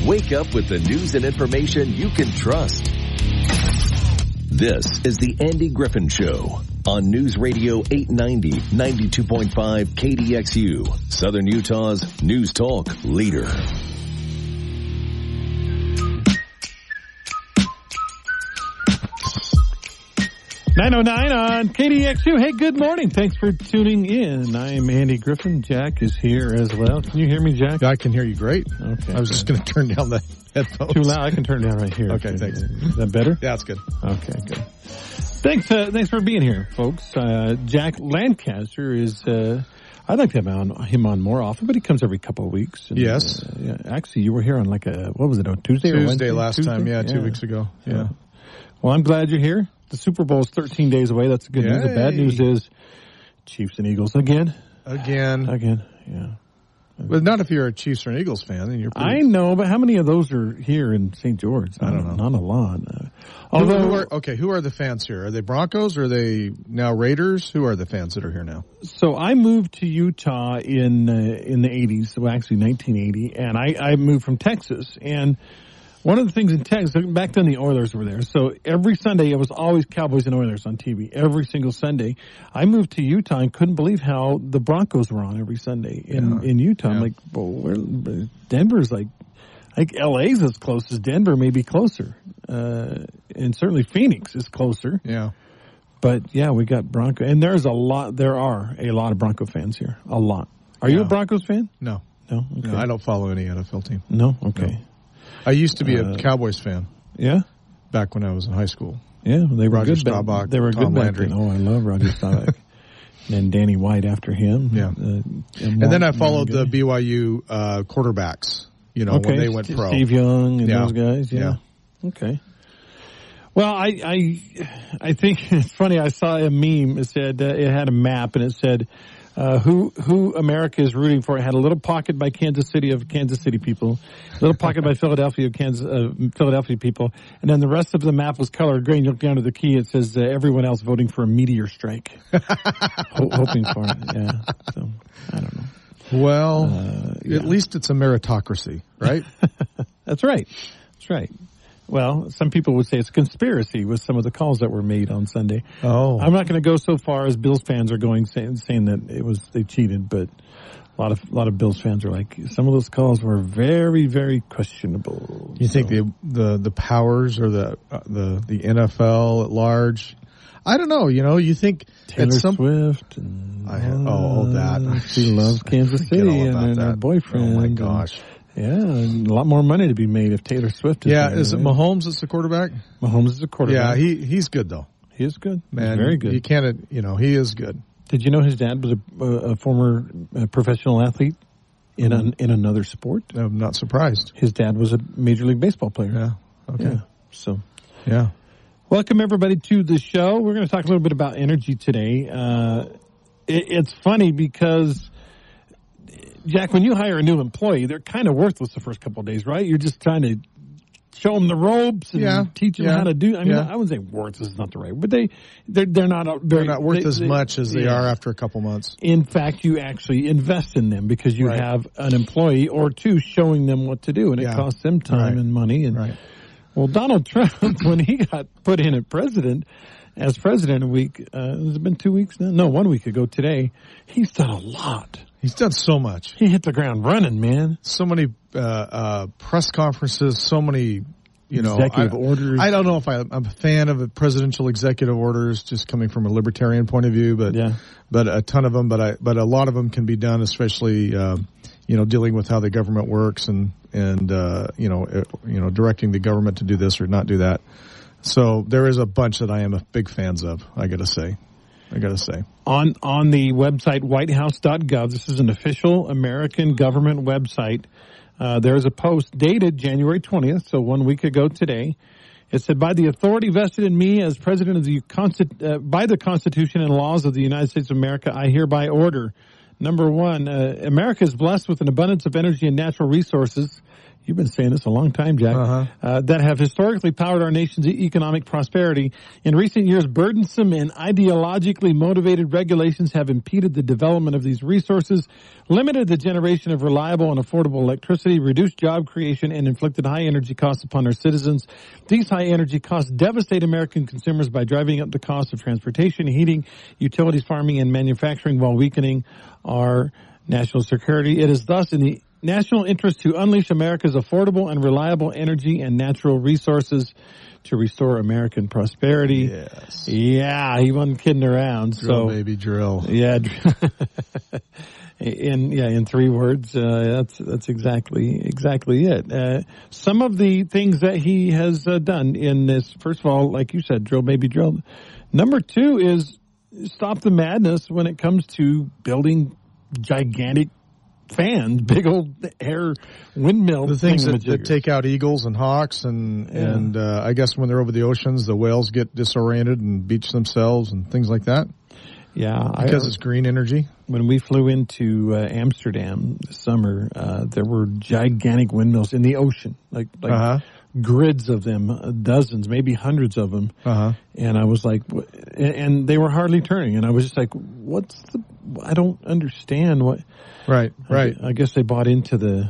Wake up with the news and information you can trust. This is the Andy Griffin Show on News Radio 890, 92.5 KDXU, Southern Utah's News Talk leader. .909 on KDXU. Hey, good morning. Thanks for tuning in. I'm Andy Griffin. Jack is here as well. Can you hear me, Jack? I can hear you great. Okay. I was just going to turn down the headphones. Too loud? I can turn it down right here. Okay, thanks. Is that better? Yeah, that's good. Okay, good. Thanks for being here, folks. Jack Lancaster is, I'd like to have him on more often, but he comes every couple of weeks. And, yes. Yeah, actually, you were here on what was it, on Tuesday or Wednesday? Last time, 2 weeks ago. Yeah. Well, I'm glad you're here. The Super Bowl is 13 days away. That's the good news. The bad news is Chiefs and Eagles again. Yeah. But not if you're a Chiefs or an Eagles fan. Then I know, but how many of those are here in St. George? I don't know. Not a lot. Who are the fans here? Are they Broncos? Or are they now Raiders? Who are the fans that are here now? So I moved to Utah in the 80s, well, actually 1980, and I moved from Texas. And one of the things in Texas, back then the Oilers were there. So every Sunday it was always Cowboys and Oilers on TV. Every single Sunday. I moved to Utah and couldn't believe how the Broncos were on every Sunday in Utah. Yeah. I'm like, well, Denver's like LA's as close as Denver, maybe closer. And certainly Phoenix is closer. Yeah. But yeah, we got Bronco. And there are a lot of Bronco fans here. A lot. Are you a Broncos fan? No. No? Okay. No, I don't follow any NFL team. No? Okay. No. I used to be a Cowboys fan. Yeah? Back when I was in high school. Yeah, they were Roger good. Staubach, they were Tom good Landry. back then. Oh, I love Roger Staubach. And Danny White after him. Yeah. And then I followed the BYU quarterbacks, when they went pro. Steve Young and those guys. Yeah. Okay. Well, I think it's funny. I saw a meme. It said it had a map and it said who America is rooting for. It had a little pocket by Kansas City of Kansas City people, a little pocket by Philadelphia of Philadelphia people, and then the rest of the map was colored green. You look down to the key, it says everyone else voting for a meteor strike, hoping for it. Yeah, so I don't know. Well, at least it's a meritocracy, right? That's right. That's right. Well, some people would say it's a conspiracy with some of the calls that were made on Sunday. Oh, I'm not going to go so far as Bills fans are going saying that they cheated, but a lot of Bills fans are like, some of those calls were very, very questionable. You think the powers or the NFL at large? I don't know. You think Taylor Swift and that she loves Kansas City and her boyfriend. Oh my gosh. Yeah, and a lot more money to be made if Taylor Swift is there. Is it Mahomes that's the quarterback? Mahomes is the quarterback. Yeah, he's good, though. He is good. Man, he's very good. You can't, he is good. Did you know his dad was a former professional athlete in another sport? I'm not surprised. His dad was a Major League Baseball player. Yeah. Okay. Yeah. So. Yeah. Welcome, everybody, to the show. We're going to talk a little bit about energy today. It's funny because, Jack, when you hire a new employee, they're kind of worthless the first couple of days, right? You're just trying to show them the ropes and teach them how to do. I mean, I wouldn't say worthless is not the right word, but they're not worth as much as they are after a couple months. In fact, you actually invest in them because you have an employee or two showing them what to do, and it costs them time and money. And well, Donald Trump, when he got put in as president a week, has it been 2 weeks now? No, 1 week ago today. He's done a lot. He's done so much. He hit the ground running, man. So many press conferences, so many, executive orders. I don't know if I'm a fan of presidential executive orders, just coming from a libertarian point of view, but a ton of them. But a lot of them can be done, especially dealing with how the government works and directing the government to do this or not do that. So there is a bunch that I am a big fans of. I got to say. On the website whitehouse.gov, this is an official American government website. There's a post dated January 20th, so 1 week ago today. It said, by the authority vested in me as president of by the Constitution and laws of the United States of America, I hereby order. Number one, America is blessed with an abundance of energy and natural resources, You've been saying this a long time, Jack. That have historically powered our nation's economic prosperity. In recent years, burdensome and ideologically motivated regulations have impeded the development of these resources, limited the generation of reliable and affordable electricity, reduced job creation, and inflicted high energy costs upon our citizens. These high energy costs devastate American consumers by driving up the cost of transportation, heating, utilities, farming, and manufacturing while weakening our national security. It is thus in the national interest to unleash America's affordable and reliable energy and natural resources to restore American prosperity. Yes. Yeah, he wasn't kidding around. Drill, baby, drill. Yeah. In 3 words, that's exactly it. Some of the things that he has done in this, first of all, like you said, drill, baby, drill. Number 2 is stop the madness when it comes to building gigantic fans, big old air windmill. The things that take out eagles and hawks and I guess when they're over the oceans, the whales get disoriented and beach themselves and things like that. Yeah. Because it's green energy. When we flew into Amsterdam this summer, there were gigantic windmills in the ocean, like grids of them, dozens, maybe hundreds of them. And I was like, and they were hardly turning. And I was just like, I don't understand what. Right. I guess they bought into the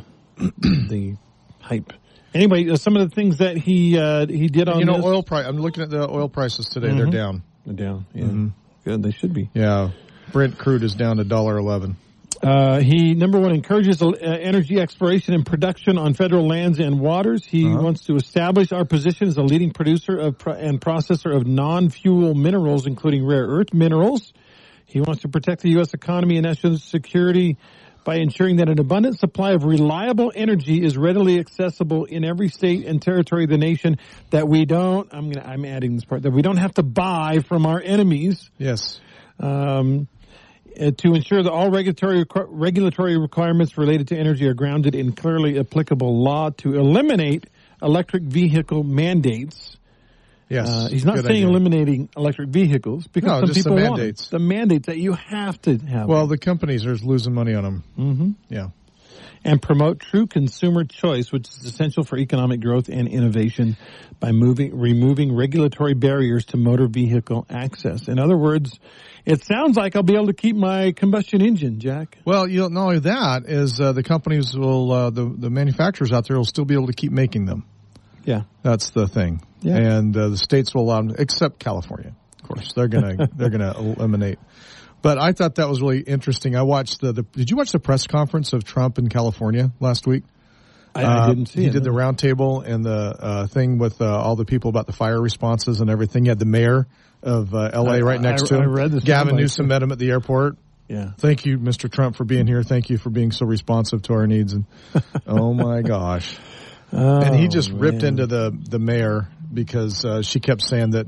hype. Anyway, some of the things that he did on this. Oil price. I'm looking at the oil prices today. They're down. They're down. Yeah. Good. They should be. Yeah. Brent crude is down to $1.11. He, number 1, encourages energy exploration and production on federal lands and waters. He wants to establish our position as a leading producer and processor of non-fuel minerals, including rare earth minerals. He wants to protect the U.S. economy and national security by ensuring that an abundant supply of reliable energy is readily accessible in every state and territory of the nation, that we don't, I'm adding this part, that we don't have to buy from our enemies. Yes. To ensure that all regulatory requirements related to energy are grounded in clearly applicable law, to eliminate electric vehicle mandates. Yes. He's not saying eliminating electric vehicles, because some people want it. The mandates that you have to have. Well, the companies are losing money on them. Mm-hmm. Yeah. And promote true consumer choice, which is essential for economic growth and innovation, by removing regulatory barriers to motor vehicle access. In other words, it sounds like I'll be able to keep my combustion engine, Jack. Well, not only that is the companies will, the manufacturers out there will still be able to keep making them. Yeah, that's the thing. Yeah. And the states will allow them, except California, of course. They're gonna eliminate. But I thought that was really interesting. I watched did you watch the press conference of Trump in California last week? I didn't see it. He did the roundtable and the thing with all the people about the fire responses and everything. He had the mayor of L.A. right next to him. I read this. Gavin Newsom met him at the airport. Yeah. Thank you, Mr. Trump, for being here. Thank you for being so responsive to our needs. And oh my gosh. And he just ripped into the mayor because she kept saying that,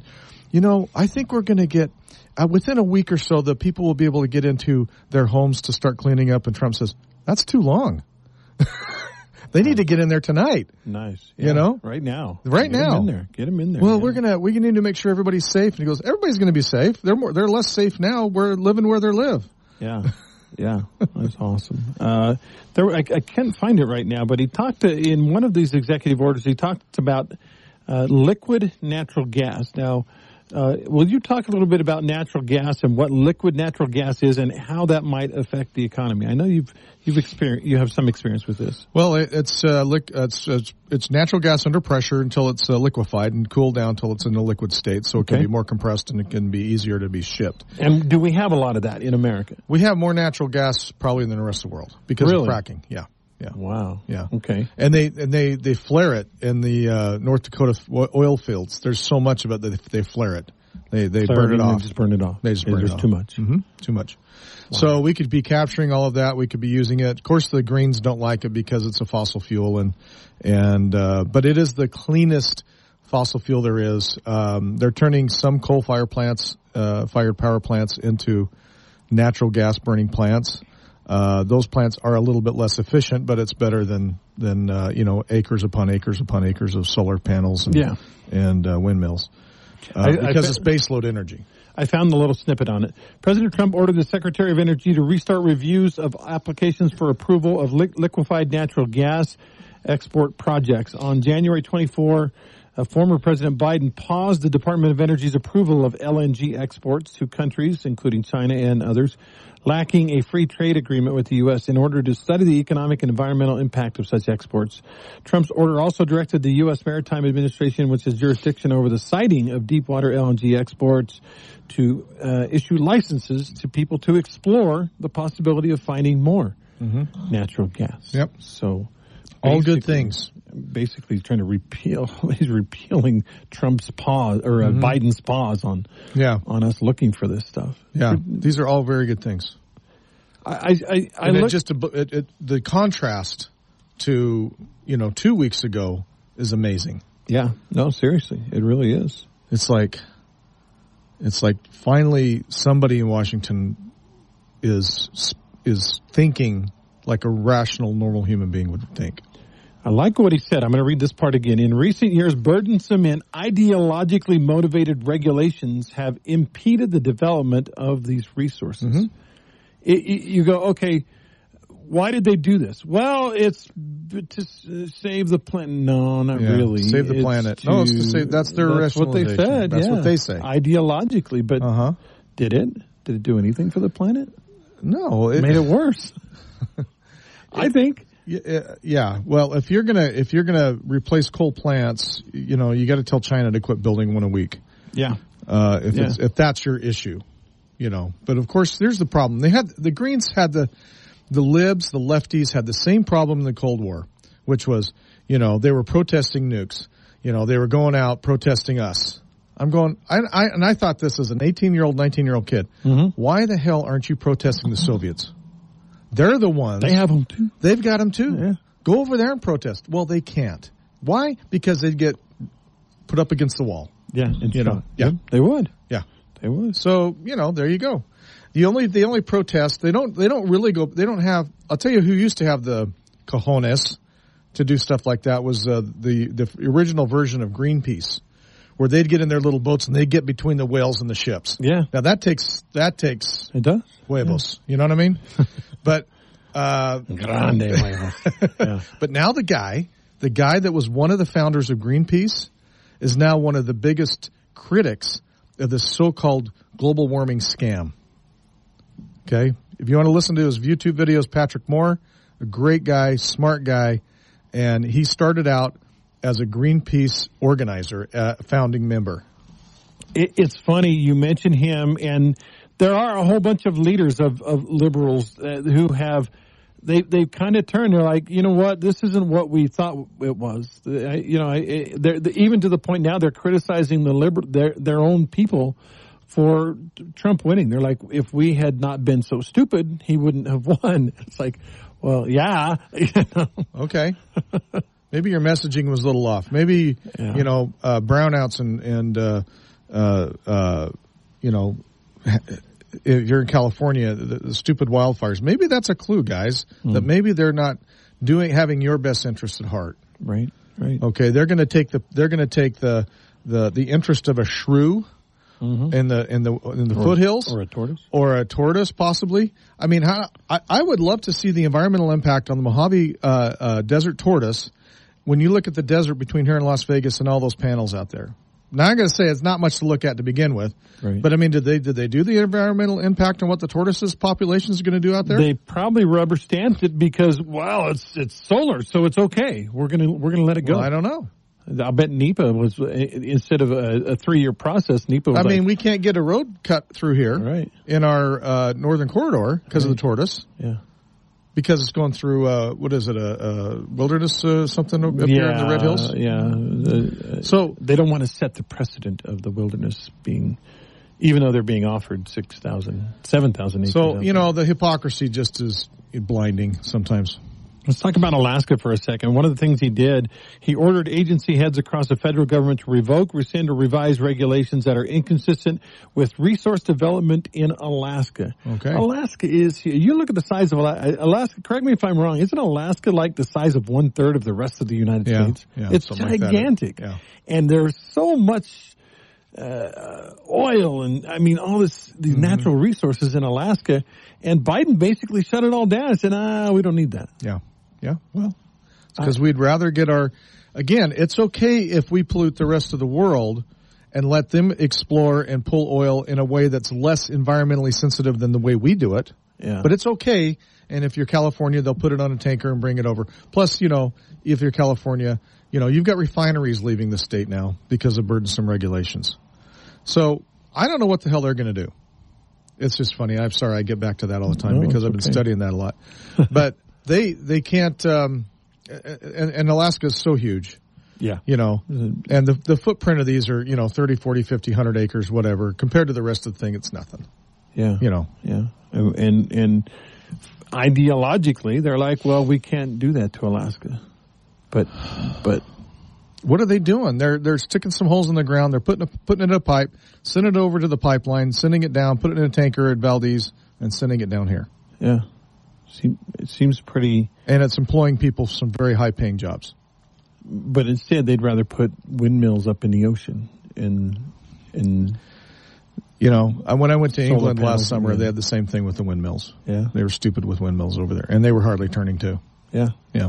I think we're going to get, within a week or so, the people will be able to get into their homes to start cleaning up. And Trump says, that's too long. They need to get in there tonight. Nice. Yeah. Right now. Right now. Get them in there. Well, we need to make sure everybody's safe. And he goes, everybody's going to be safe. They're less safe now. We're living where they live. Yeah. Yeah, that's awesome. I can't find it right now, but he talked in one of these executive orders. He talked about liquid natural gas. Now, will you talk a little bit about natural gas and what liquid natural gas is and how that might affect the economy? I know you have some experience with this. Well, it's natural gas under pressure until it's liquefied and cooled down until it's in a liquid state, so it can be more compressed and it can be easier to be shipped. And do we have a lot of that in America? We have more natural gas probably than the rest of the world because of fracking. Yeah. Yeah. Wow. Yeah. Okay. And they flare it in the North Dakota oil fields. There's so much of it that they flare it. They burn it off. They just burn it off. They just burn it off. Too much. Mm-hmm. Too much. Wow. So we could be capturing all of that. We could be using it. Of course, the Greens don't like it because it's a fossil fuel, but it is the cleanest fossil fuel there is. They're turning some coal-fired power plants into natural gas burning plants. Those plants are a little bit less efficient, but it's better than acres upon acres upon acres of solar panels and windmills because it's baseload energy. I found the little snippet on it. President Trump ordered the Secretary of Energy to restart reviews of applications for approval of liquefied natural gas export projects. On January 24, former President Biden paused the Department of Energy's approval of LNG exports to countries, including China and others, lacking a free trade agreement with the U.S. in order to study the economic and environmental impact of such exports. Trump's order also directed the U.S. Maritime Administration, which has jurisdiction over the siting of deepwater LNG exports, to issue licenses to people to explore the possibility of finding more natural gas. Yep. So all good things. Basically trying to he's repealing Trump's pause, or Biden's pause on us looking for this stuff. Yeah, these are all very good things. The contrast to 2 weeks ago is amazing. Yeah, no, seriously, it really is. It's like finally somebody in Washington is thinking like a rational, normal human being would think. I like what he said. I'm going to read this part again. In recent years, burdensome and ideologically motivated regulations have impeded the development of these resources. You go, okay, why did they do this? Well, it's to save the planet. No, not really. Save the planet. No, it's to save. That's their rationalization. What they said. That's what they say. Ideologically, but did it? Did it do anything for the planet? No, it made it worse. I think. Yeah. Well, if you're gonna replace coal plants, you got to tell China to quit building one a week. Yeah. If that's your issue, But of course, there's the problem. The Greens had the libs, the lefties had the same problem in the Cold War, which was, they were protesting nukes. They were going out protesting us. I thought this as an 18-year-old, 19-year-old kid. Why the hell aren't you protesting the Soviets? They're the ones. They have them too. They've got them too. Yeah. Go over there and protest. Well, they can't. Why? Because they'd get put up against the wall. Yeah. Yeah. They would. Yeah. They would. So, there you go. The only protest, they don't really go, they don't have, I'll tell you who used to have the cojones to do stuff like that was the original version of Greenpeace, where they'd get in their little boats and they'd get between the whales and the ships. Yeah. Now that takes it does. Huevos. Yeah. You know what I mean? But grande huevos. Yeah. But now the guy that was one of the founders of Greenpeace is now one of the biggest critics of this so-called global warming scam. Okay? If you want to listen to his YouTube videos, Patrick Moore, a great guy, smart guy, and he started out as a Greenpeace organizer, founding member. It's funny you mention him, and there are a whole bunch of leaders of liberals who have they've kind of turned. They're like, you know what, this isn't what we thought it was. Even to the point now they're criticizing their own people for Trump winning. They're like, if we had not been so stupid, he wouldn't have won. It's like, well, yeah. Okay. Maybe your messaging was a little off. Maybe, brownouts and if you're in California, the stupid wildfires, maybe that's a clue, guys, that maybe they're not having your best interest at heart. Right. Okay. They're going to take the interest of a shrew in the foothills, or a tortoise possibly. I mean, I would love to see the environmental impact on the Mojave desert tortoise when you look at the desert between here and Las Vegas and all those panels out there. Now I'm going to say it's not much to look at to begin with, but I mean, did they do the environmental impact on what the tortoise's population is going to do out there? They probably rubber stamped it because it's solar, so it's okay. We're gonna let it go. Well, I don't know. I'll bet NEPA was, instead of a 3-year process, NEPA was we can't get a road cut through here in our northern corridor because of the tortoise. Yeah. Because it's going through, what is it, a wilderness something up here in the Red Hills? Yeah. So they don't want to set the precedent of the wilderness being, even though they're being offered 7,000 acres. So, the hypocrisy just is blinding sometimes. Let's talk about Alaska for a second. One of the things he did, he ordered agency heads across the federal government to revoke, rescind, or revise regulations that are inconsistent with resource development in Alaska. Okay. Alaska you look at the size of Alaska, correct me if I'm wrong, isn't Alaska like the size of 1/3 of the rest of the United States? Yeah, it's gigantic. Like and there's so much oil and, all these natural resources in Alaska. And Biden basically shut it all down and said, we don't need that. Yeah. Yeah, well, because we'd rather get again, it's okay if we pollute the rest of the world and let them explore and pull oil in a way that's less environmentally sensitive than the way we do it. Yeah. But it's okay. And if you're California, they'll put it on a tanker and bring it over. Plus, if you're California, you've got refineries leaving the state now because of burdensome regulations. So I don't know what the hell they're going to do. It's just funny. I'm sorry I get back to that all the time because I've been studying that a lot. But they can't, and Alaska is so huge. Yeah. And the footprint of these are, 30, 40, 50, 100 acres, whatever. Compared to the rest of the thing, it's nothing. Yeah. Yeah. And ideologically, they're like, well, we can't do that to Alaska. But what are they doing? They're sticking some holes in the ground. They're putting it in a pipe, sending it over to the pipeline, sending it down, putting it in a tanker at Valdez, and sending it down here. Yeah. It seems pretty. And it's employing people some very high-paying jobs. But instead, they'd rather put windmills up in the ocean. When I went to England last summer, they had the same thing with the windmills. Yeah. They were stupid with windmills over there, and they were hardly turning too. Yeah. Yeah.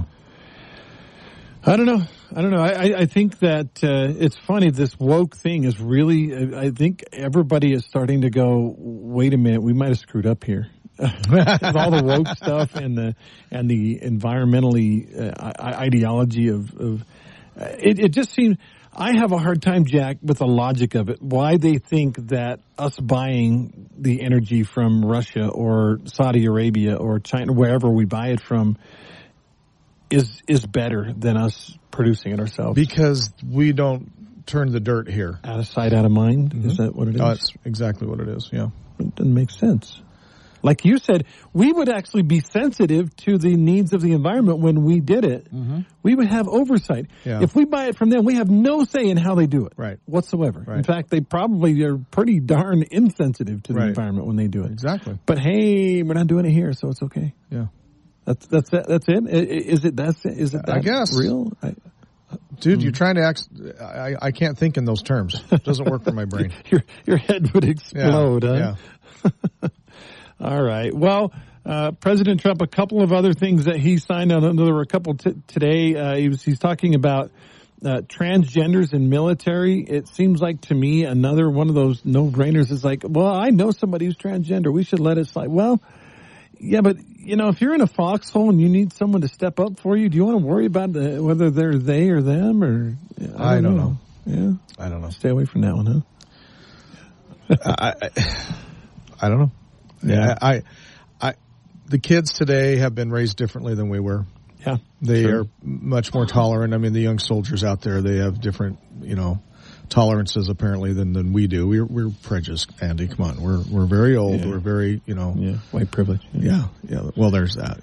I don't know. I think that it's funny. This woke thing is really. I think everybody is starting to go. Wait a minute, we might have screwed up here. With all the woke stuff and the environmentally ideology of it just seems. I have a hard time, Jack, with the logic of it. Why they think that us buying the energy from Russia or Saudi Arabia or China, wherever we buy it from, is better than us producing it ourselves. Because we don't turn the dirt here. Out of sight, out of mind? Mm-hmm. Is that what it is? That's exactly what it is, yeah. It doesn't make sense. Like you said, we would actually be sensitive to the needs of the environment when we did it. Mm-hmm. We would have oversight. Yeah. If we buy it from them, we have no say in how they do it whatsoever. Right. In fact, they probably are pretty darn insensitive to the environment when they do it. Exactly. But hey, we're not doing it here, so it's okay. Yeah. That's it? Is it that I guess. Real? Dude, you're trying to act. I can't think in those terms. It doesn't work for my brain. Your head would explode, huh? Yeah. All right. Well, President Trump, a couple of other things that he signed on. There were a couple today. He's talking about transgenders in military. It seems like to me another one of those no-brainers is like, well, I know somebody who's transgender. We should let it slide. Well, yeah, but if you're in a foxhole and you need someone to step up for you, do you want to worry about whether they're they or them or? I don't know. Yeah, I don't know. Stay away from that one, huh? I don't know. Yeah, the kids today have been raised differently than we were. Yeah, they are much more tolerant. I mean, the young soldiers out there, they have different, tolerances apparently than we do. We're prejudiced, Andy. Come on, we're very old. Yeah. We're very, white privilege. Yeah. Well, there's that.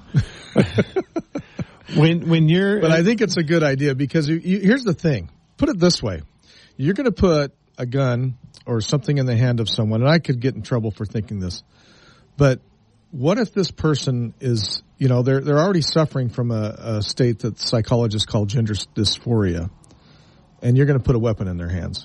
Yeah. when you're, but I think it's a good idea because here's the thing. Put it this way: you're going to put a gun or something in the hand of someone, and I could get in trouble for thinking this, but what if this person is, they're already suffering from a state that psychologists call gender dysphoria, and you're going to put a weapon in their hands?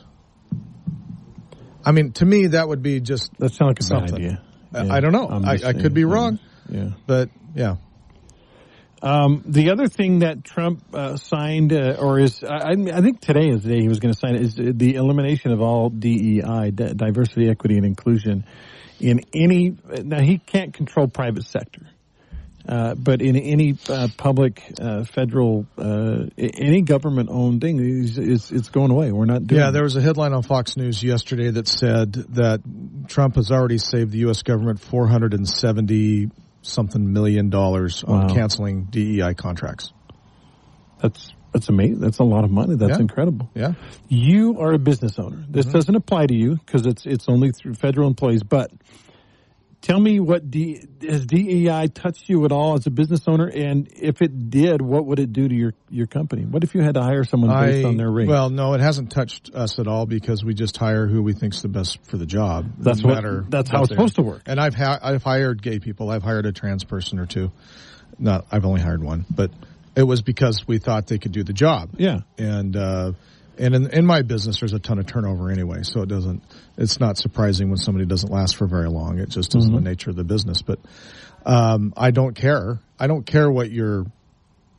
I mean, to me, that would be just that sounds like a something. bad idea. Yeah. I don't know. I could be wrong. Yeah, but yeah. The other thing that Trump signed, or is, I think today is the day he was going to sign it, is the elimination of all DEI, diversity, equity, and inclusion in any, now he can't control private sector, but in any public, federal, any government-owned thing, it's going away. We're not doing it. There was a headline on Fox News yesterday that said that Trump has already saved the U.S. government $470 something million on canceling DEI contracts. That's amazing. That's a lot of money. That's incredible. Yeah. You are a business owner. This doesn't apply to you because it's only through federal employees. But tell me, has DEI touched you at all as a business owner? And if it did, what would it do to your company? What if you had to hire someone based on their rate? Well, no, it hasn't touched us at all because we just hire who we think's the best for the job. That's how it's supposed to work. And I've hired gay people. I've hired a trans person or two. I've only hired one, but it was because we thought they could do the job. Yeah. And in my business, there's a ton of turnover anyway, so it's not surprising when somebody doesn't last for very long. It just isn't the nature of the business. But I don't care. I don't care what your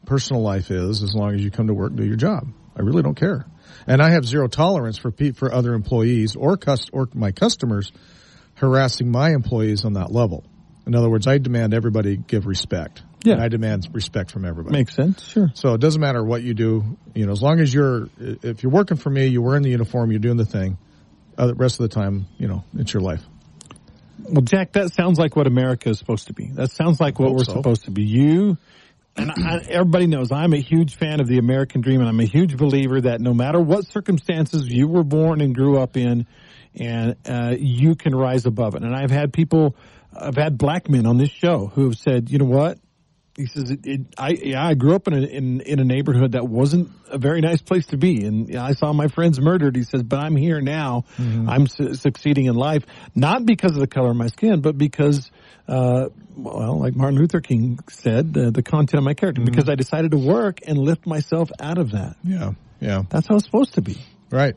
personal life is as long as you come to work and do your job. I really don't care. And I have zero tolerance for other employees or my customers harassing my employees on that level. In other words, I demand everybody give respect. Yeah. And I demand respect from everybody. Makes sense, sure. So it doesn't matter what you do, as long as if you're working for me, you're wearing the uniform, you're doing the thing. The rest of the time, it's your life. Well, Jack, that sounds like what America is supposed to be. That sounds like what we're supposed to be. Everybody knows I'm a huge fan of the American dream, and I'm a huge believer that no matter what circumstances you were born and grew up in, and you can rise above it. And I've had black men on this show who have said, you know what? He says, I grew up in a neighborhood that wasn't a very nice place to be, and I saw my friends murdered. He says, but I'm here now. Mm-hmm. I'm succeeding in life, not because of the color of my skin, but because, like Martin Luther King said, the content of my character, mm-hmm. because I decided to work and lift myself out of that. Yeah, yeah. That's how it's supposed to be. Right.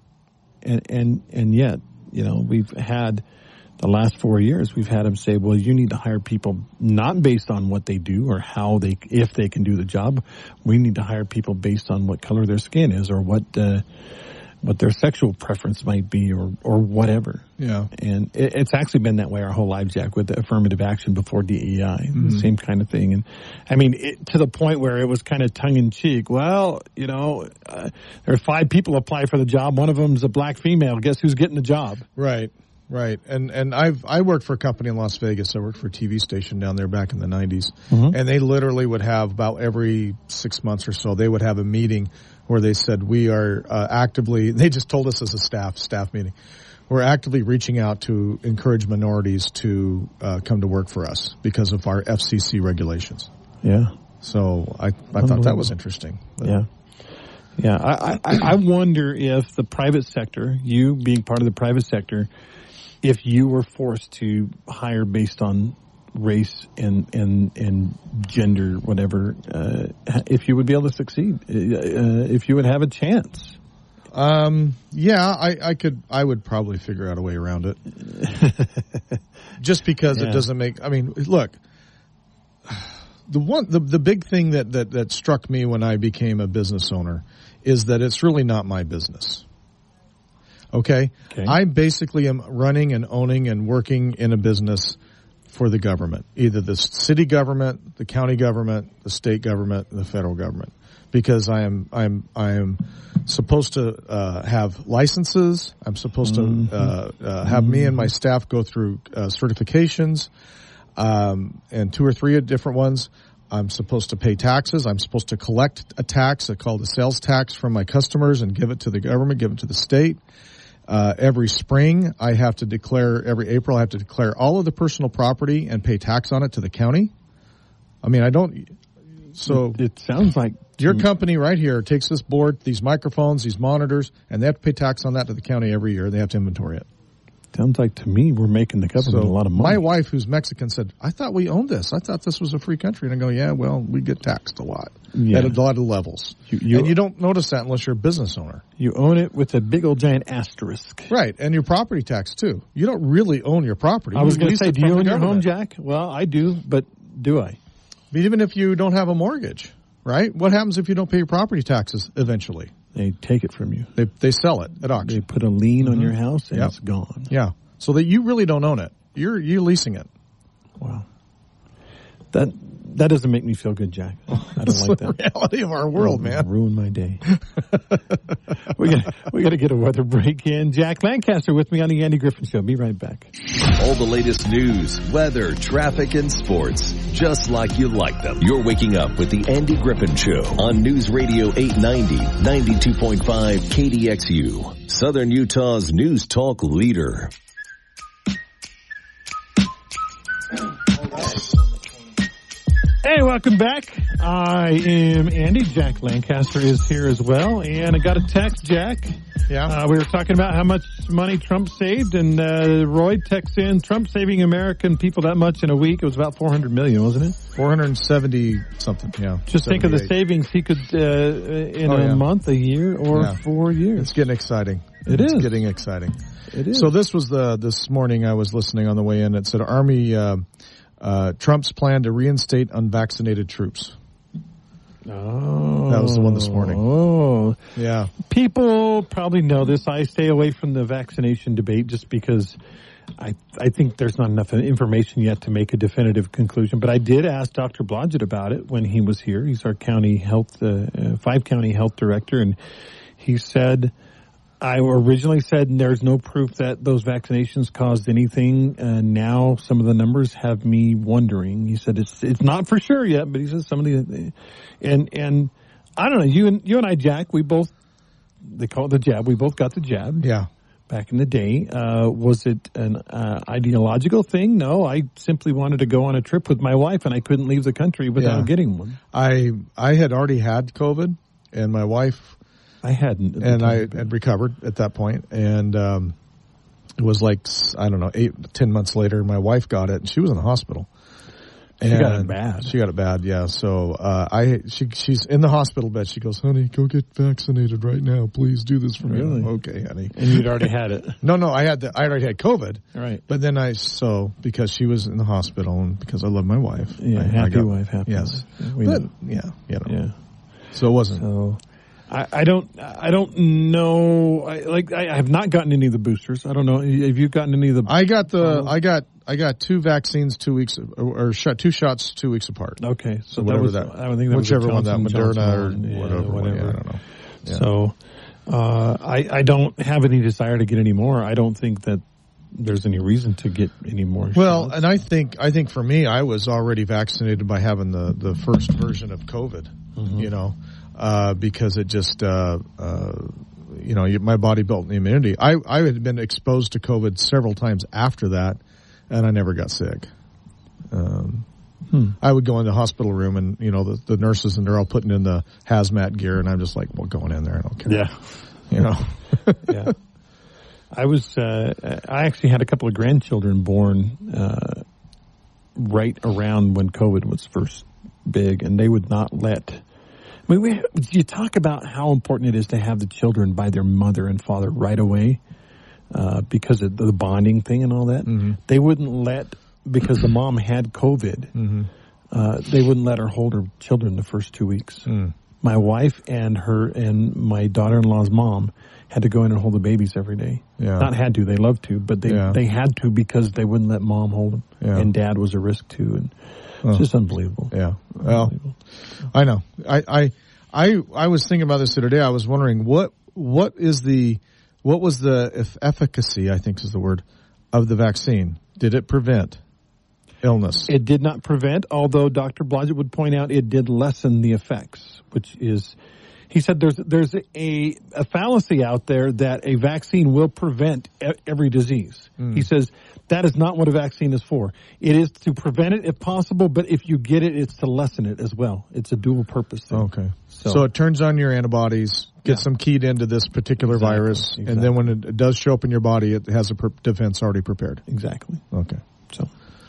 And yet, we've had... The last 4 years, we've had them say, well, you need to hire people not based on what they do or if they can do the job. We need to hire people based on what color their skin is or what their sexual preference might be or whatever. Yeah. And it's actually been that way our whole lives, Jack, with the affirmative action before DEI, mm-hmm. the same kind of thing. And I mean, to the point where it was kind of tongue in cheek. Well, there are 5 people apply for the job. One of them's a black female. Guess who's getting the job? Right. Right, and I worked for a company in Las Vegas. I worked for a TV station down there back in the 90s, mm-hmm. and they literally would have about every 6 months or so, they would have a meeting where they said, we are actively, they just told us as a staff meeting, we're actively reaching out to encourage minorities to come to work for us because of our FCC regulations. Yeah. So I thought that was interesting. But. Yeah. Yeah, I wonder if the private sector, you being part of the private sector, if you were forced to hire based on race and gender, whatever, if you would be able to succeed, if you would have a chance. Yeah, I would probably figure out a way around it. Just because it doesn't make, look, the big thing that struck me when I became a business owner is that it's really not my business. Okay? I basically am running and owning and working in a business for the government, either the city government, the county government, the state government, the federal government, because I am supposed to have licenses. I'm supposed to have me and my staff go through certifications, and 2 or 3 different ones. I'm supposed to pay taxes. I'm supposed to collect a tax called a sales tax from my customers and give it to the government, give it to the state. Every spring, I have to declare, every April, I have to declare all of the personal property and pay tax on it to the county. It sounds like your company right here takes this board, these microphones, these monitors, and they have to pay tax on that to the county every year. They have to inventory it. Sounds like to me we're making the government a lot of money. My wife, who's Mexican, said, I thought we owned this. I thought this was a free country. And I go, yeah, well, we get taxed a lot at a lot of levels. And you don't notice that unless you're a business owner. You own it with a big old giant asterisk. Right, and your property tax, too. You don't really own your property. I was going to say, do you own your home, Jack? Well, I do, but do I? Even if you don't have a mortgage, right? What happens if you don't pay your property taxes eventually? They take it from you. They sell it at auction. They put a lien on your house and it's gone. Yeah. So that you really don't own it. You're leasing it. Wow. That doesn't make me feel good, Jack. I don't like that. The reality of our world, man. Ruin my day. we got to get a weather break in. Jack Lancaster with me on the Andy Griffin Show. Be right back. All the latest news, weather, traffic, and sports, just like you like them. You're waking up with the Andy Griffin Show on News Radio 890, 92.5 KDXU, Southern Utah's news talk leader. Hey, welcome back. I am Andy. Jack Lancaster is here as well. And I got a text, Jack. Yeah. We were talking about how much money Trump saved, and Roy texts in, Trump saving American people that much in a week. It was about $400 million, wasn't it? 470 something, yeah. Just think of the savings he could in a month, a year, or 4 years. It's getting exciting. It's getting exciting. It is. So this was this morning I was listening on the way in. It said Army Trump's plan to reinstate unvaccinated troops. Oh. That was the one this morning. Oh. Yeah. People probably know this. I stay away from the vaccination debate just because I think there's not enough information yet to make a definitive conclusion. But I did ask Dr. Blodgett about it when he was here. He's our county health, 5-county health director, and he said, I originally said there's no proof that those vaccinations caused anything. Now some of the numbers have me wondering. He said it's not for sure yet, but he says some of the and I don't know. You and I, Jack, they call it the jab. We both got the jab. Yeah. Back in the day, was it an ideological thing? No, I simply wanted to go on a trip with my wife, and I couldn't leave the country without getting one. I had already had COVID, and my wife. I hadn't. And I had recovered at that point. And it was like, I don't know, 8-10 months later, my wife got it, and she was in the hospital. She got it bad. She got it bad, yeah. So she's in the hospital bed. She goes, honey, go get vaccinated right now. Please do this for me. Really? Okay, honey. And you'd already had it. No, I already had COVID. Right. But then because she was in the hospital and because I love my wife. Yeah, happy wife. Yes. But, yeah, Yeah. So it wasn't. So I don't know. I have not gotten any of the boosters. I don't know. Have you gotten any of the? I got 2 vaccines 2 weeks or 2 shots 2 weeks apart. Okay, so whatever I don't think that whichever was one, that Moderna or whatever. Yeah, I don't know. Yeah. So I don't have any desire to get any more. I don't think that there's any reason to get any more. Well, shots. and I think for me, I was already vaccinated by having the first version of COVID. Mm-hmm. Because it just my body built the immunity. I had been exposed to COVID several times after that, and I never got sick. I would go in the hospital room, and the nurses, and they're all putting in the hazmat gear, and I'm just like, well, going in there, I don't care. Yeah, yeah. I actually had a couple of grandchildren born right around when COVID was first big, and they would not let. I mean, you talk about how important it is to have the children by their mother and father right away because of the bonding thing and all that. Mm-hmm. They wouldn't let, because the mom had COVID, they wouldn't let her hold her children the first 2 weeks. Mm. My wife and my daughter-in-law's mom had to go in and hold the babies every day. Yeah. Not had to, they loved to, but they had to because they wouldn't let mom hold them. Yeah. And dad was a risk too. And it's just unbelievable. Yeah. Well, I know. I was thinking about this the other day. I was wondering what was the efficacy, I think is the word, of the vaccine? Did it prevent illness? It did not prevent, although Dr. Blodgett would point out it did lessen the effects, which is, he said there's a fallacy out there that a vaccine will prevent every disease. He says that is not what a vaccine is for. It is to prevent it if possible, but if you get it, it's to lessen it as well. It's a dual purpose thing. Okay. So it turns on your antibodies, gets them keyed into this particular virus, and then when it does show up in your body, it has a defense already prepared. Exactly. Okay. So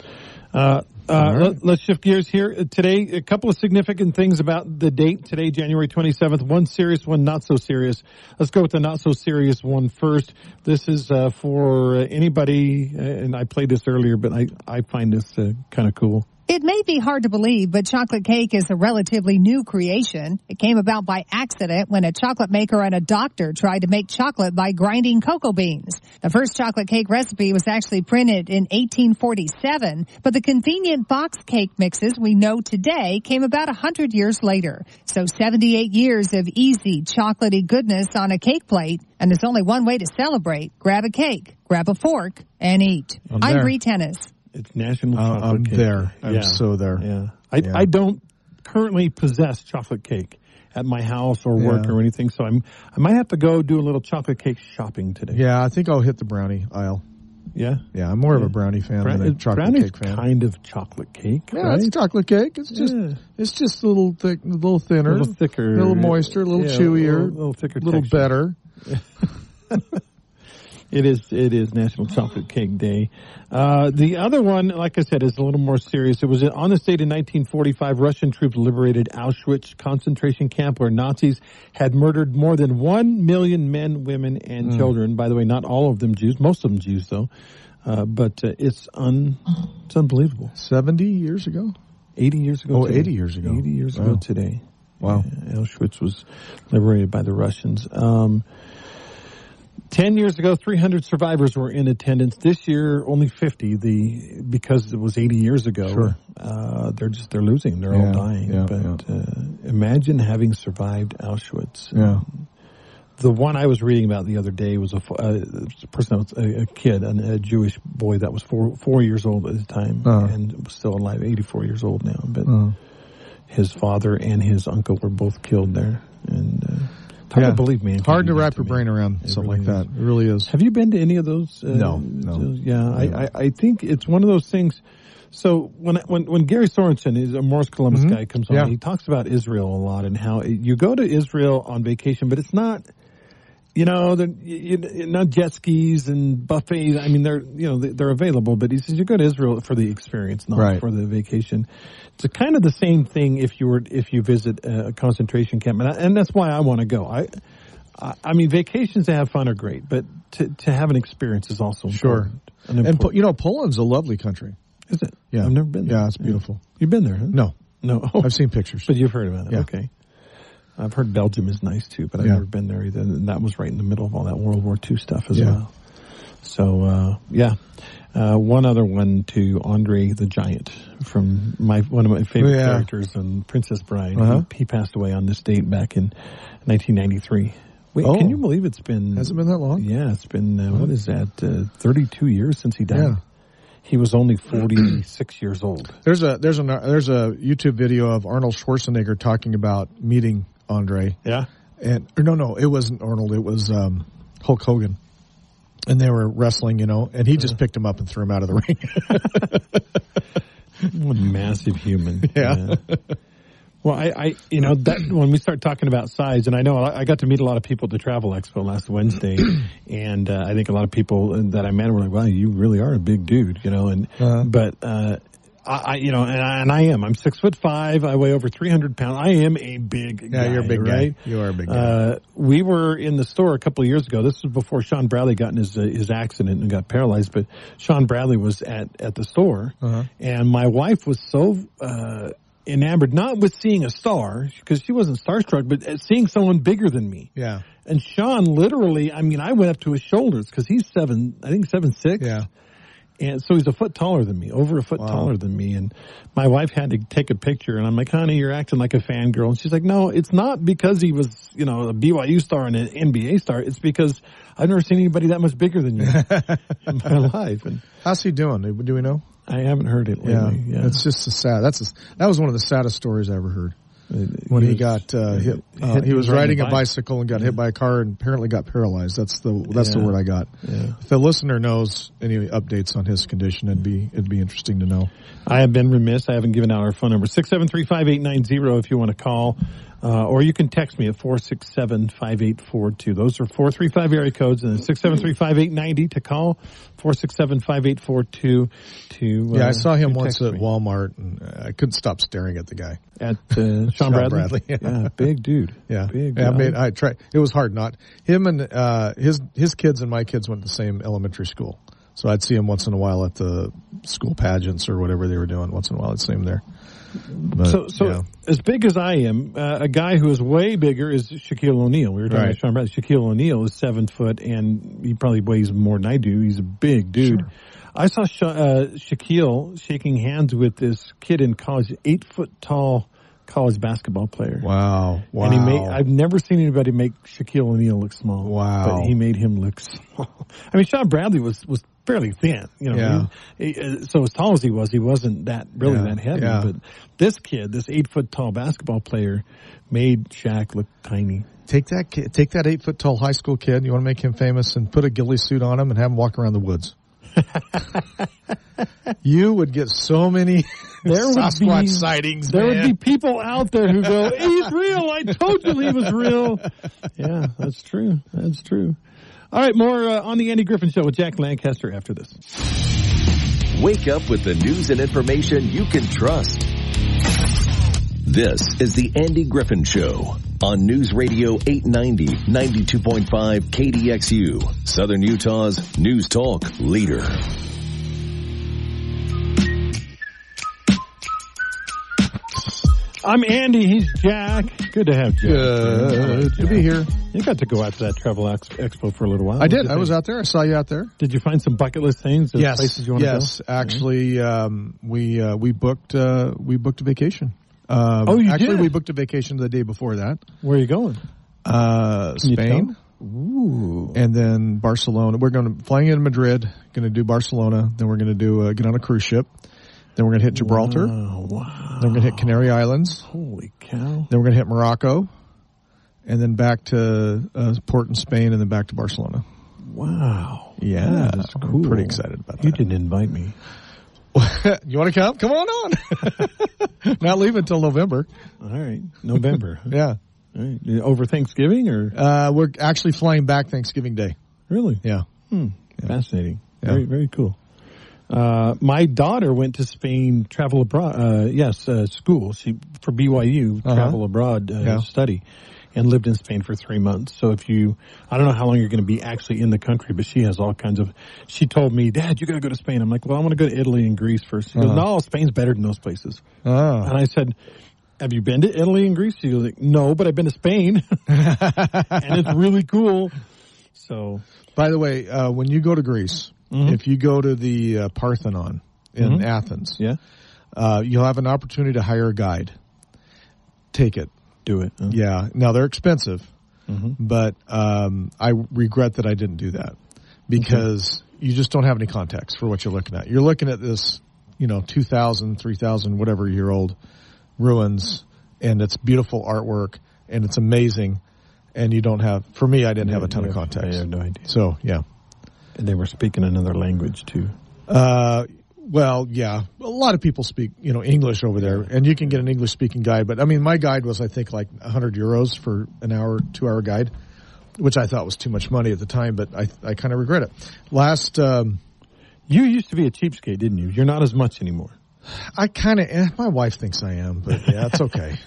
let's shift gears here. Today, a couple of significant things about the date. Today, January 27th, one serious, one not so serious. Let's go with the not so serious one first. This is for anybody, and I played this earlier, but I find this kind of cool. It may be hard to believe, but chocolate cake is a relatively new creation. It came about by accident when a chocolate maker and a doctor tried to make chocolate by grinding cocoa beans. The first chocolate cake recipe was actually printed in 1847, but the convenient box cake mixes we know today came about 100 years later. So 78 years of easy, chocolatey goodness on a cake plate, and there's only one way to celebrate. Grab a cake, grab a fork, and eat. I'm Bree Tennis. It's National Chocolate Cake. I'm there. I'm so there. Yeah. I don't currently possess chocolate cake at my house or work or anything, so I might have to go do a little chocolate cake shopping today. Yeah, I think I'll hit the brownie aisle. Yeah? Yeah, I'm more of a brownie fan than a chocolate cake fan. Brownie's kind of chocolate cake, Yeah, right? it's chocolate cake. It's just a little thick, a little thinner. A little thicker. A little moister, a little chewier. A little thicker a little texture. better. It is National Chocolate Cake Day. The other one, like I said, is a little more serious. It was on this date in 1945, Russian troops liberated Auschwitz concentration camp where Nazis had murdered more than 1 million men, women, and children. By the way, not all of them Jews. Most of them Jews, though. But it's unbelievable. 70 years ago? 80 years ago. Oh, today. 80 years ago. 80 years ago today. Wow. Auschwitz was liberated by the Russians. 10 years ago, 300 survivors were in attendance. This year, only 50. Because it was 80 years ago. Sure. They're losing. They're all dying. Imagine having survived Auschwitz. Yeah. The one I was reading about the other day was a person, a kid, a Jewish boy that was four years old at the time and was still alive, 84 years old now. But his father and his uncle were both killed there. And it's hard to believe, man. Hard to wrap your brain around something like that. It really is. Have you been to any of those? No. Yeah, I think it's one of those things. So when Gary Sorensen, is a Morris Columbus guy, comes on, he talks about Israel a lot and how you go to Israel on vacation, but it's not, not jet skis and buffets. I mean, they're available, but he says you go to Israel for the experience, not for the vacation. It's kind of the same thing if you visit a concentration camp, and that's why I want to go. I mean, vacations to have fun are great, but to have an experience is also important. And Poland's a lovely country. Is it? Yeah. I've never been there. Yeah, it's beautiful. You've been there, huh? No. Oh. I've seen pictures. But you've heard about it. Yeah. Okay. I've heard Belgium is nice too, but I've never been there either. And that was right in the middle of all that World War II stuff as well. So, one other one to Andre the Giant from one of my favorite characters on Princess Bride. He passed away on this date back in 1993. Wait, can you believe it's been... Has it been that long? Yeah, it's been, what is that, 32 years since he died. Yeah. He was only 46 years old. There's a YouTube video of Arnold Schwarzenegger talking about meeting Andre. Yeah. No, it wasn't Arnold. It was Hulk Hogan. And they were wrestling, and he just picked him up and threw him out of the ring. What a massive human. Yeah. Well, that when we start talking about size, and I know I got to meet a lot of people at the Travel Expo last Wednesday, and I think a lot of people that I met were like, "Wow, you really are a big dude," But I am. I'm 6'5". I weigh over 300 pounds. I am a big guy. Yeah, you're a big right? guy. You are a big guy. We were in the store a couple of years ago. This was before Sean Bradley got in his accident and got paralyzed. But Sean Bradley was at the store, and my wife was so enamored, not with seeing a star, because she wasn't starstruck, but seeing someone bigger than me. Yeah. And Sean literally, I went up to his shoulders because he's 7'6". Yeah. And so he's a foot taller than me, over a foot taller than me. And my wife had to take a picture, and I'm like, honey, you're acting like a fangirl. And she's like, no, it's not because he was, a BYU star and an NBA star. It's because I've never seen anybody that much bigger than you in my life. And how's he doing? Do we know? I haven't heard it lately. Yeah. It's just that was one of the saddest stories I ever heard. When he got hit, he was riding a bicycle and got hit by a car and apparently got paralyzed. That's the word I got. Yeah. If the listener knows any updates on his condition, it'd be interesting to know. I have been remiss. I haven't given out our phone number, 673-5890 if you want to call. Or you can text me at 467-5842. Those are 435 area codes, and then 673-5890 to call, 467-5842 to I saw him once at Walmart, and I couldn't stop staring at the guy. At Sean Bradley? Yeah, big dude. Yeah. Big guy. I tried. It was hard not. Him and his kids and my kids went to the same elementary school. So I'd see him once in a while at the school pageants or whatever they were doing. Once in a while I'd see him there. But, so as big as I am, a guy who is way bigger is Shaquille O'Neal. We were talking about Sean Bradley. Shaquille O'Neal is 7 foot, and he probably weighs more than I do. He's a big dude. Sure. I saw Shaquille shaking hands with this kid in college, 8 foot tall college basketball player. Wow. And I've never seen anybody make Shaquille O'Neal look small. Wow. But he made him look small. Sean Bradley was fairly thin, so as tall as he wasn't that heavy. Yeah. But this kid, this 8 foot tall basketball player, made Shaq look tiny. Take that 8 foot tall high school kid. You want to make him famous, and put a ghillie suit on him and have him walk around the woods. You would get so many Sasquatch sightings. There would be people out there who go, "He's real! I told you he was real." Yeah, that's true. That's true. All right, more on the Andy Griffin Show with Jack Lancaster after this. Wake up with the news and information you can trust. This is the Andy Griffin Show on News Radio 890, 92.5 KDXU, Southern Utah's News Talk leader. I'm Andy. He's Jack. Good to have Jack. Good to be here. You got to go out to that Travel Expo for a little while. I did. I was out there. I saw you out there. Did you find some bucket list things? Yes. Places you want to go? Yes. Actually, we booked a vacation. You did? We booked a vacation the day before that. Where are you going? Spain. Ooh. And then Barcelona. We're flying into Madrid. Going to do Barcelona. Then we're going to get on a cruise ship. Then we're going to hit Gibraltar. Wow. Then we're going to hit Canary Islands. Holy cow. Then we're going to hit Morocco. And then back to port in Spain and then back to Barcelona. Wow. Yeah. That's cool. I'm pretty excited about that. You didn't invite me. You want to come? Come on. Not leaving until November. All right. November. Yeah. All right. Over Thanksgiving or? We're actually flying back Thanksgiving Day. Really? Yeah. Yeah. Fascinating. Yeah. Very, very cool. My daughter went to Spain, travel abroad, school. She, for BYU, travel abroad, study, and lived in Spain for 3 months. So I don't know how long you're going to be actually in the country, but she has all kinds of, she told me, Dad, you got to go to Spain. I'm like, well, I want to go to Italy and Greece first. She goes, no, Spain's better than those places. And I said, have you been to Italy and Greece? She goes, like, no, but I've been to Spain. And it's really cool. So, by the way, when you go to Greece, if you go to the Parthenon in Athens, you'll have an opportunity to hire a guide. Take it. Do it. Yeah. Now, they're expensive, but I regret that I didn't do that because you just don't have any context for what you're looking at. You're looking at this, 2,000, 3,000, whatever year old ruins, and it's beautiful artwork, and it's amazing, and you don't have, for me, I didn't have a ton of context. I have no idea. So, yeah. And they were speaking another language, too. Well, yeah. A lot of people speak, English over there, and you can get an English-speaking guide. But, my guide was, I think, like 100 euros for an hour, 2-hour guide, which I thought was too much money at the time, but I kind of regret it. You used to be a cheapskate, didn't you? You're not as much anymore. I kind of, my wife thinks I am, but yeah, it's okay.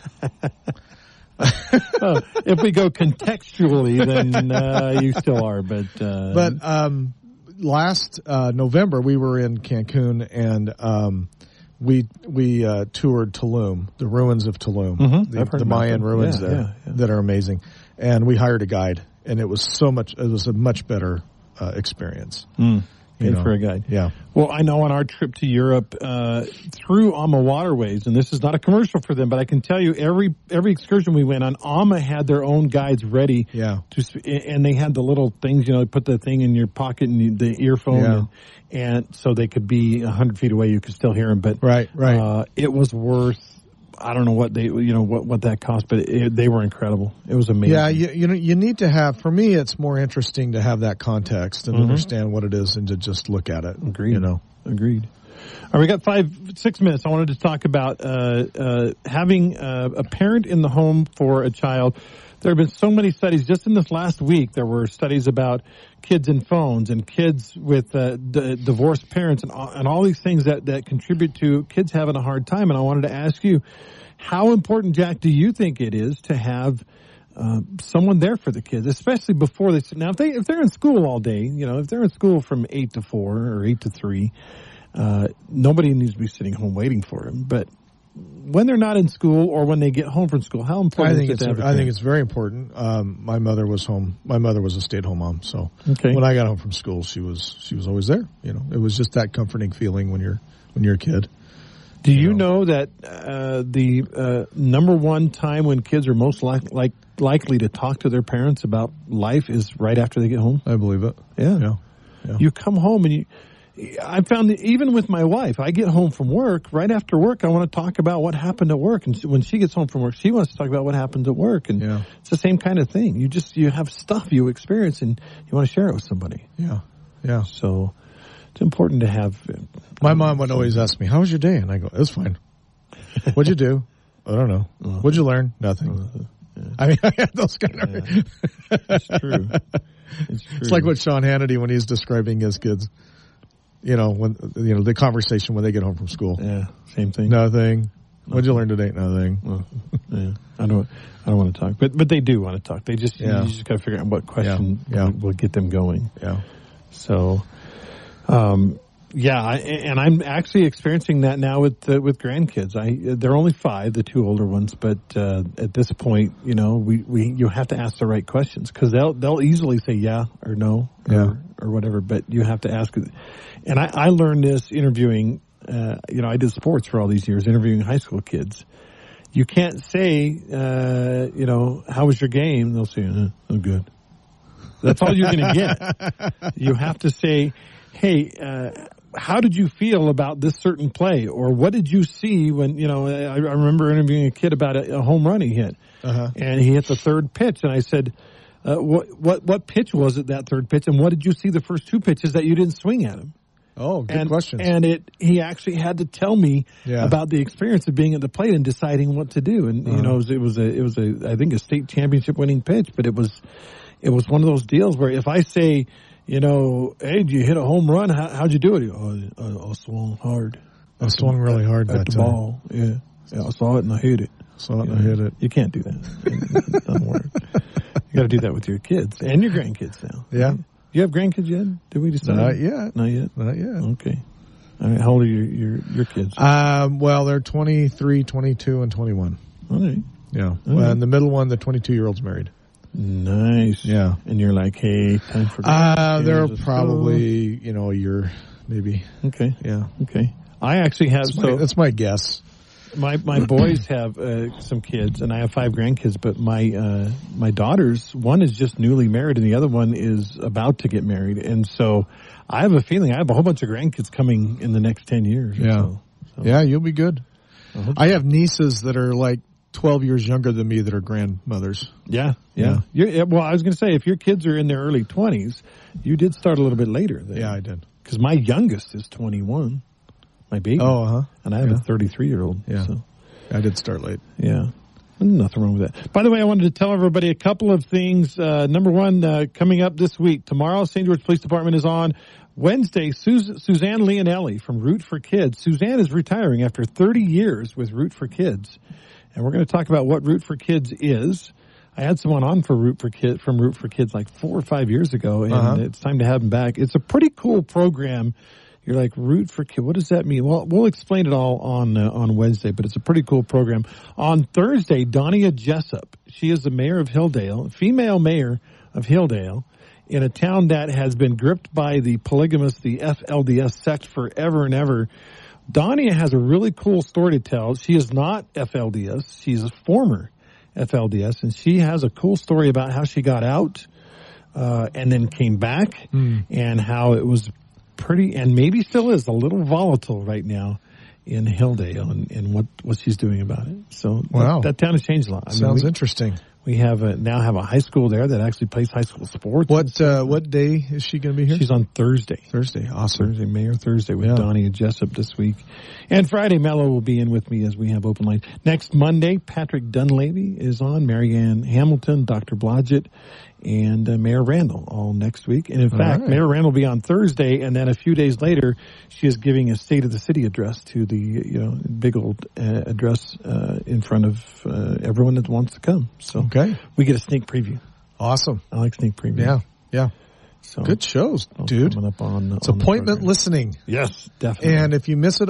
Well, if we go contextually, then you still are. But last November we were in Cancun and we toured Tulum, the ruins of Tulum, the Mayan ruins that are amazing, and we hired a guide, and it was a much better experience. For a guide. Yeah. Well, I know on our trip to Europe through AMA Waterways, and this is not a commercial for them, but I can tell you every excursion we went on, AMA had their own guides ready. Yeah. And they had the little things, put the thing in your pocket and the earphone, and so they could be 100 feet away. You could still hear them, but right. It was worth. I don't know what what that cost, but they were incredible. It was amazing. Yeah, you need to have. For me, it's more interesting to have that context and understand what it is, and to just look at it. Agreed. Agreed. All right, we got 5-6 minutes. I wanted to talk about having a parent in the home for a child. There have been so many studies. Just in this last week, there were studies about kids and phones and kids with divorced parents and all these things that contribute to kids having a hard time. And I wanted to ask you, how important, Jack, do you think it is to have someone there for the kids, especially before they sit? Now, if they're in school all day, if they're in school from 8 to 4 or 8 to 3, nobody needs to be sitting home waiting for them. But when they're not in school or when they get home from school, how important is it to have a parent? I think it's very important. My mother was home. My mother was a stay-at-home mom, so when I got home from school, she was always there. It was just that comforting feeling when you're a kid. Do you know that the number one time when kids are most likely to talk to their parents about life is right after they get home? I believe it. Yeah. You come home and I found that even with my wife, I get home from work, right after work, I want to talk about what happened at work. And when she gets home from work, she wants to talk about what happens at work. And it's the same kind of thing. You have stuff you experience and you want to share it with somebody. Yeah. So it's important to have. My mom would always ask me, "How was your day?" And I go, "It was fine." "What'd you do?" "I don't know." "What'd you learn?" "Nothing." I had those kind of. It's true. It's like what Sean Hannity when he's describing his kids. When the conversation when they get home from school. Yeah, same thing. Nothing. What'd you learn today? Nothing. I don't want to talk, but they do want to talk. They just you just got to figure out what question will get them going. Yeah. So, Yeah, and I'm actually experiencing that now with grandkids. They're only 5, the 2 older ones, but at this point, you have to ask the right questions because they'll easily say yeah or no or whatever, but you have to ask. And I learned this interviewing. I did sports for all these years, interviewing high school kids. You can't say, how was your game? They'll say, oh, good. That's all you're going to get. You have to say, hey, how did you feel about this certain play? Or what did you see when, I remember interviewing a kid about a home run he hit. And he hit the third pitch. And I said, what pitch was it, that third pitch? And what did you see the first 2 pitches that you didn't swing at him? Oh, good question. And he actually had to tell me about the experience of being at the plate and deciding what to do. And, it was I think a state championship winning pitch, but it was one of those deals where if I say, hey, did you hit a home run? How'd you do it? I swung hard. I swung really hard at the ball. Yeah, I saw it and I hit it. You can't do that. It doesn't work. You got to do that with your kids and your grandkids now. Yeah. You have grandkids yet? Did we decide? Not yet. Not yet? Not yet. Okay. All right. How old are your kids? Well, they're 23, 22, and 21. All right. Yeah. Well, and the middle one, the 22-year-old's married. Nice. Yeah. And you're like, hey, time for they're probably, a year, maybe. Okay. Yeah. Okay. I actually have... That's my guess. My boys have some kids, and I have 5 grandkids, but my daughters, one is just newly married, and the other one is about to get married. And so I have a feeling I have a whole bunch of grandkids coming in the next 10 years. Yeah. So. Yeah, you'll be good. I have nieces that are like 12 years younger than me that are grandmothers. Yeah. Well, I was going to say, if your kids are in their early 20s, you did start a little bit later. Yeah, I did. Because my youngest is 21. My baby. And I have a 33-year-old. Yeah. So. I did start late. Yeah. Nothing wrong with that. By the way, I wanted to tell everybody a couple of things. Number one, coming up this week, tomorrow, St. George Police Department is on. Wednesday, Suzanne Leonelli from Root for Kids. Suzanne is retiring after 30 years with Root for Kids. And we're going to talk about what Root for Kids is. I had someone on from Root for Kids like 4 or 5 years ago, and it's time to have them back. It's a pretty cool program. You're like, Root for Kids, what does that mean? Well, we'll explain it all on Wednesday, but it's a pretty cool program. On Thursday, Donia Jessup, she is the mayor of Hilldale, female mayor of Hilldale, in a town that has been gripped by the polygamous, the FLDS sect forever and ever. Donia has a really cool story to tell. She is not FLDS. She's a former FLDS, and she has a cool story about how she got out and then came back and how it was pretty, and maybe still is, a little volatile right now in Hilldale and what she's doing about it. So that town has changed a lot. Sounds interesting. We have now have a high school there that actually plays high school sports. What day is she going to be here? She's on Thursday. Thursday, awesome. Thursday, Mayor Thursday with Donnie and Jessup this week. And Friday, Mello will be in with me as we have open line. Next Monday, Patrick Dunleavy is on, Marianne Hamilton, Dr. Blodgett, and Mayor Randall all next week. And in fact, Mayor Randall will be on Thursday, and then a few days later, she is giving a State of the City address to the big old address in front of everyone that wants to come. So we get a sneak preview. Awesome. I like sneak preview. Yeah. So good shows, dude. Coming up it's appointment listening. Yes, definitely. And if you miss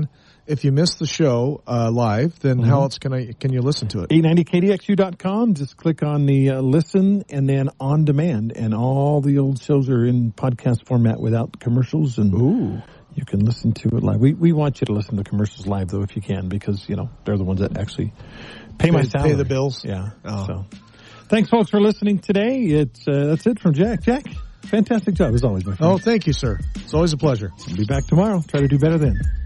the show live, then how else can you listen to it? 890kdxu.com. Just click on the listen and then on demand, and all the old shows are in podcast format without commercials, and you can listen to it live. We want you to listen to commercials live though if you can, because they're the ones that actually pay my salary, pay the bills. Yeah. So thanks, folks, for listening today. That's it from Jack. Jack, fantastic job as always, my friend. Oh, thank you, sir. It's always a pleasure. We'll be back tomorrow. Try to do better then.